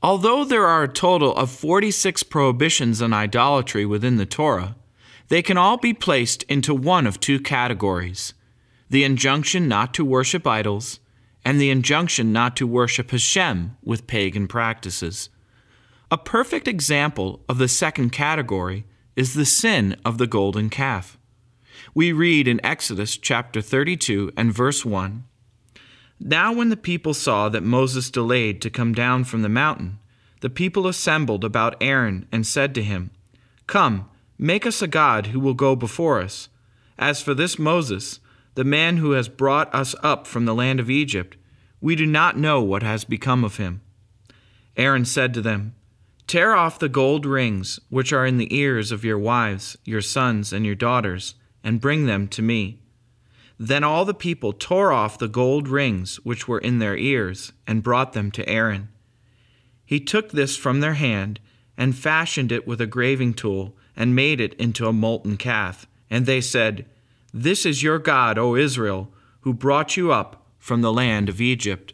Although there are a total of 46 prohibitions on idolatry within the Torah, they can all be placed into one of two categories: the injunction not to worship idols and the injunction not to worship Hashem with pagan practices. A perfect example of the second category is the sin of the golden calf. We read in Exodus chapter 32 and verse 1, "Now when the people saw that Moses delayed to come down from the mountain, the people assembled about Aaron and said to him, 'Come, make us a god who will go before us. As for this Moses, the man who has brought us up from the land of Egypt, we do not know what has become of him.' Aaron said to them, 'Tear off the gold rings which are in the ears of your wives, your sons, and your daughters, and bring them to me.' Then all the people tore off the gold rings which were in their ears and brought them to Aaron. He took this from their hand and fashioned it with a graving tool and made it into a molten calf. And they said, 'This is your God, O Israel, who brought you up from the land of Egypt.'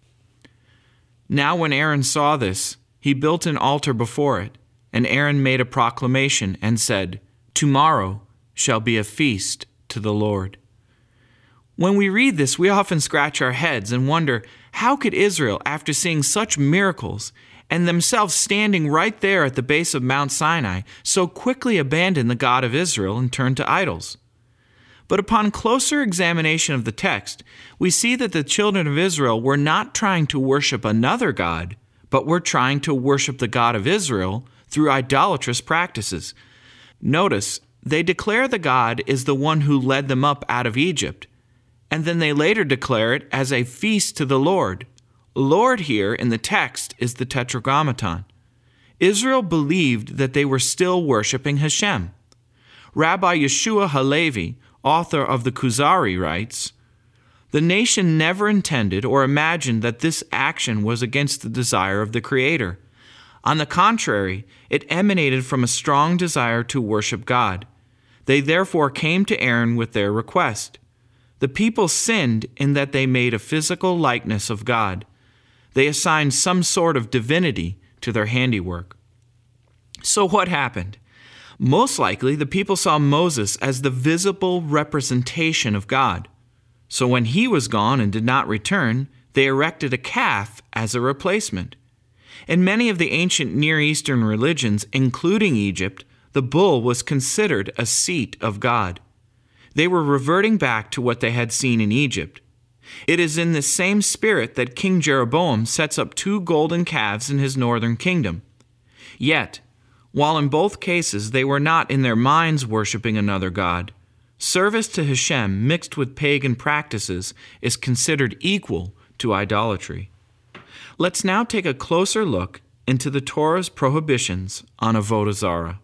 Now when Aaron saw this, he built an altar before it, and Aaron made a proclamation and said, 'Tomorrow shall be a feast to the Lord.'" When we read this, we often scratch our heads and wonder, how could Israel, after seeing such miracles and themselves standing right there at the base of Mount Sinai, so quickly abandon the God of Israel and turn to idols? But upon closer examination of the text, we see that the children of Israel were not trying to worship another God, but were trying to worship the God of Israel through idolatrous practices. Notice, they declare the God is the one who led them up out of Egypt, and then they later declare it as a feast to the Lord. Lord here in the text is the Tetragrammaton. Israel believed that they were still worshiping Hashem. Rabbi Yeshua Halevi, author of the Kuzari, writes, "The nation never intended or imagined that this action was against the desire of the Creator. On the contrary, it emanated from a strong desire to worship God. They therefore came to Aaron with their request. The people sinned in that they made a physical likeness of God. They assigned some sort of divinity to their handiwork." So what happened? Most likely, the people saw Moses as the visible representation of God. So when he was gone and did not return, they erected a calf as a replacement. In many of the ancient Near Eastern religions, including Egypt, the bull was considered a seat of God. They were reverting back to what they had seen in Egypt. It is in this same spirit that King Jeroboam sets up 2 golden calves in his northern kingdom. Yet, while in both cases they were not in their minds worshiping another god, service to Hashem mixed with pagan practices is considered equal to idolatry. Let's now take a closer look into the Torah's prohibitions on Avodah Zarah.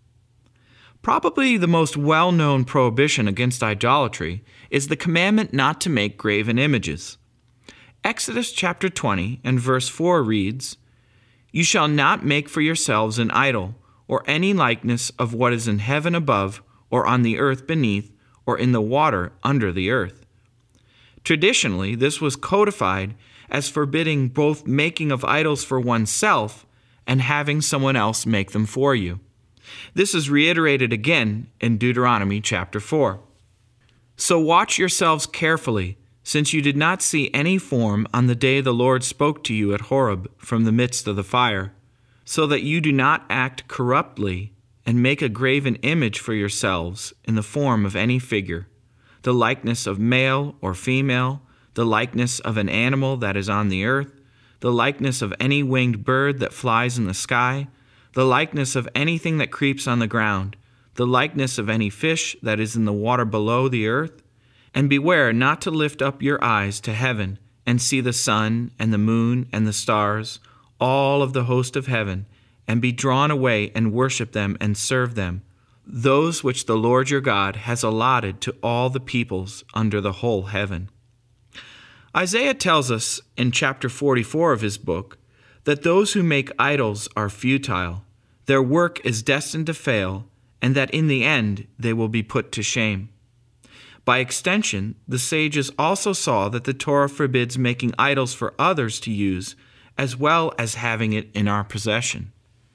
Probably the most well-known prohibition against idolatry is the commandment not to make graven images. Exodus chapter 20 and verse 4 reads, "You shall not make for yourselves an idol, or any likeness of what is in heaven above, or on the earth beneath, or in the water under the earth." Traditionally, this was codified as forbidding both making of idols for oneself and having someone else make them for you. This is reiterated again in Deuteronomy chapter 4. "So watch yourselves carefully, since you did not see any form on the day the Lord spoke to you at Horeb from the midst of the fire, so that you do not act corruptly and make a graven image for yourselves in the form of any figure, the likeness of male or female, the likeness of an animal that is on the earth, the likeness of any winged bird that flies in the sky, the likeness of anything that creeps on the ground, the likeness of any fish that is in the water below the earth. And beware not to lift up your eyes to heaven and see the sun and the moon and the stars, all of the host of heaven, and be drawn away and worship them and serve them, those which the Lord your God has allotted to all the peoples under the whole heaven." Isaiah tells us in chapter 44 of his book that those who make idols are futile, their work is destined to fail, and that in the end they will be put to shame. By extension, the sages also saw that the Torah forbids making idols for others to use as well as having it in our possession.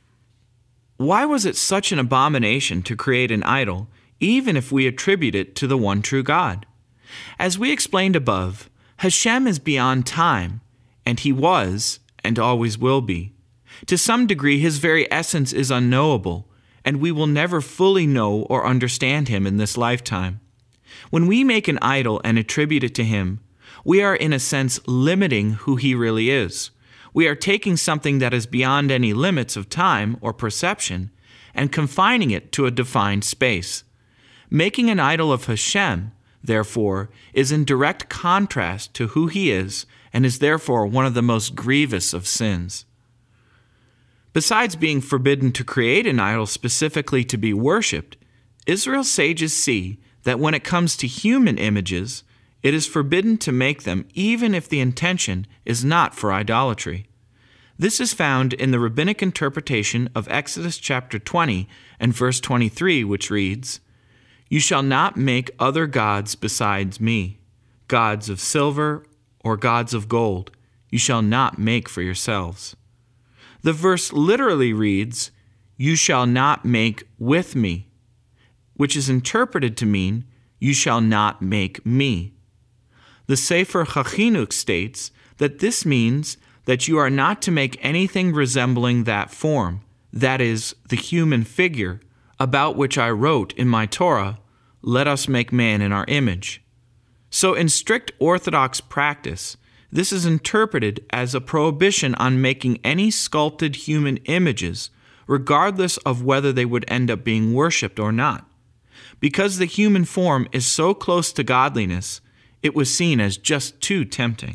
Why was it such an abomination to create an idol, even if we attribute it to the one true God? As we explained above, Hashem is beyond time, and He was, and always will be. To some degree, His very essence is unknowable, and we will never fully know or understand Him in this lifetime. When we make an idol and attribute it to Him, we are in a sense limiting who He really is. We are taking something that is beyond any limits of time or perception and confining it to a defined space. Making an idol of Hashem, therefore, is in direct contrast to who He is and is therefore one of the most grievous of sins. Besides being forbidden to create an idol specifically to be worshipped, Israel's sages see that when it comes to human images, it is forbidden to make them even if the intention is not for idolatry. This is found in the rabbinic interpretation of Exodus chapter 20 and verse 23, which reads, "You shall not make other gods besides me, gods of silver or gods of gold. You shall not make for yourselves." The verse literally reads, "You shall not make with me," which is interpreted to mean, "You shall not make me." The Sefer HaChinuch states that this means that you are not to make anything resembling that form, that is, the human figure, about which I wrote in my Torah, "Let us make man in our image." So in strict Orthodox practice, this is interpreted as a prohibition on making any sculpted human images, regardless of whether they would end up being worshipped or not. Because the human form is so close to godliness, it was seen as just too tempting.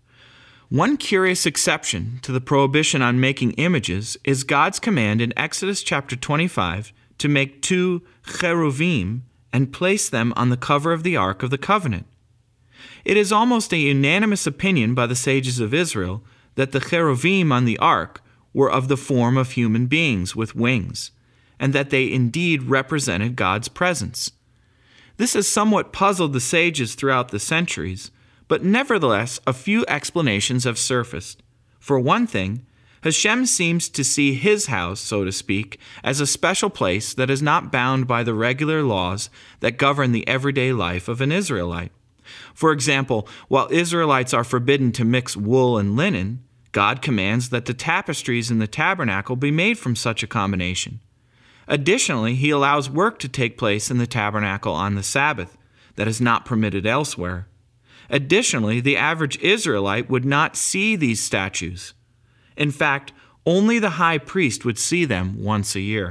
One curious exception to the prohibition on making images is God's command in Exodus chapter 25 to make 2 cheruvim and place them on the cover of the Ark of the Covenant. It is almost a unanimous opinion by the sages of Israel that the cheruvim on the Ark were of the form of human beings with wings, and that they indeed represented God's presence. This has somewhat puzzled the sages throughout the centuries, but nevertheless a few explanations have surfaced. For one thing, Hashem seems to see His house, so to speak, as a special place that is not bound by the regular laws that govern the everyday life of an Israelite. For example, while Israelites are forbidden to mix wool and linen, God commands that the tapestries in the tabernacle be made from such a combination. Additionally, He allows work to take place in the tabernacle on the Sabbath that is not permitted elsewhere. Additionally, the average Israelite would not see these statues. In fact, only the high priest would see them once a year.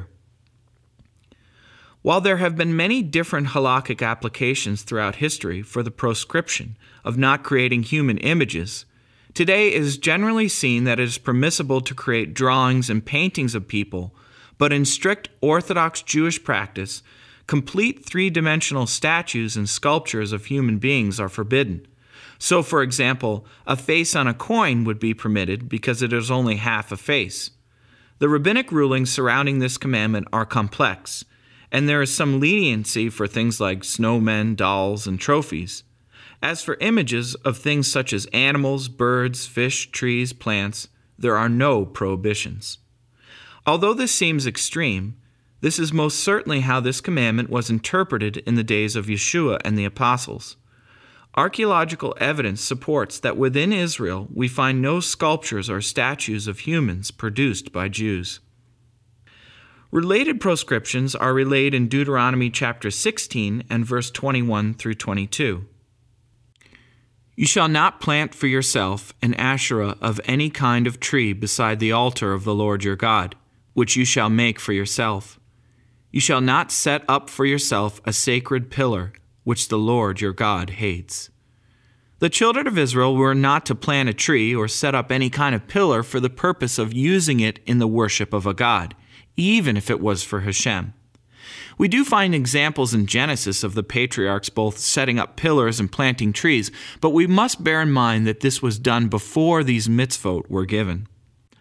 While there have been many different halakhic applications throughout history for the proscription of not creating human images, today it is generally seen that it is permissible to create drawings and paintings of people, but in strict Orthodox Jewish practice, complete three-dimensional statues and sculptures of human beings are forbidden. So, for example, a face on a coin would be permitted because it is only half a face. The rabbinic rulings surrounding this commandment are complex, and there is some leniency for things like snowmen, dolls, and trophies. As for images of things such as animals, birds, fish, trees, plants, there are no prohibitions. Although this seems extreme, this is most certainly how this commandment was interpreted in the days of Yeshua and the apostles. Archaeological evidence supports that within Israel we find no sculptures or statues of humans produced by Jews. Related proscriptions are relayed in Deuteronomy chapter 16 and verse 21 through 22. You shall not plant for yourself an Asherah of any kind of tree beside the altar of the Lord your God, which you shall make for yourself. You shall not set up for yourself a sacred pillar, which the Lord your God hates. The children of Israel were not to plant a tree or set up any kind of pillar for the purpose of using it in the worship of a god, even if it was for Hashem. We do find examples in Genesis of the patriarchs both setting up pillars and planting trees, but we must bear in mind that this was done before these mitzvot were given.